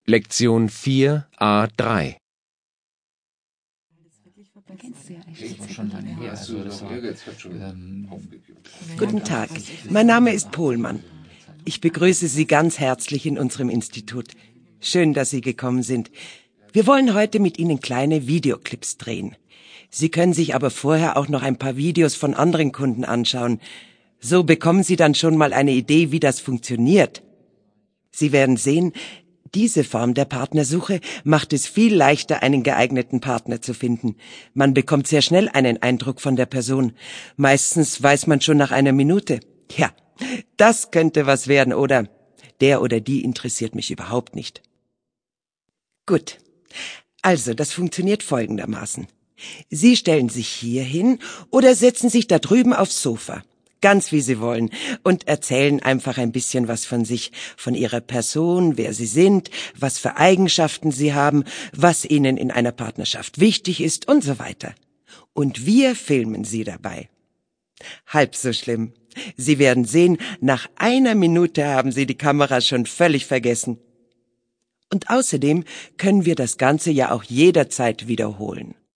Lektion 4a3. Guten Tag, mein Name ist Pohlmann. Ich begrüße Sie ganz herzlich in unserem Institut. Schön, dass Sie gekommen sind. Wir wollen heute mit Ihnen kleine Videoclips drehen. Sie können sich aber vorher auch noch ein paar Videos von anderen Kunden anschauen. So bekommen Sie dann schon mal eine Idee, wie das funktioniert. Sie werden sehen, diese Form der Partnersuche macht es viel leichter, einen geeigneten Partner zu finden. Man bekommt sehr schnell einen Eindruck von der Person. Meistens weiß man schon nach einer Minute. Ja, das könnte was werden, oder? Der oder die interessiert mich überhaupt nicht. Gut. Also, das funktioniert folgendermaßen. Sie stellen sich hier hin oder setzen sich da drüben aufs Sofa. Ganz wie Sie wollen, und erzählen einfach ein bisschen was von sich, von Ihrer Person, wer Sie sind, was für Eigenschaften Sie haben, was Ihnen in einer Partnerschaft wichtig ist und so weiter. Und wir filmen Sie dabei. Halb so schlimm. Sie werden sehen, nach einer Minute haben Sie die Kamera schon völlig vergessen. Und außerdem können wir das Ganze ja auch jederzeit wiederholen.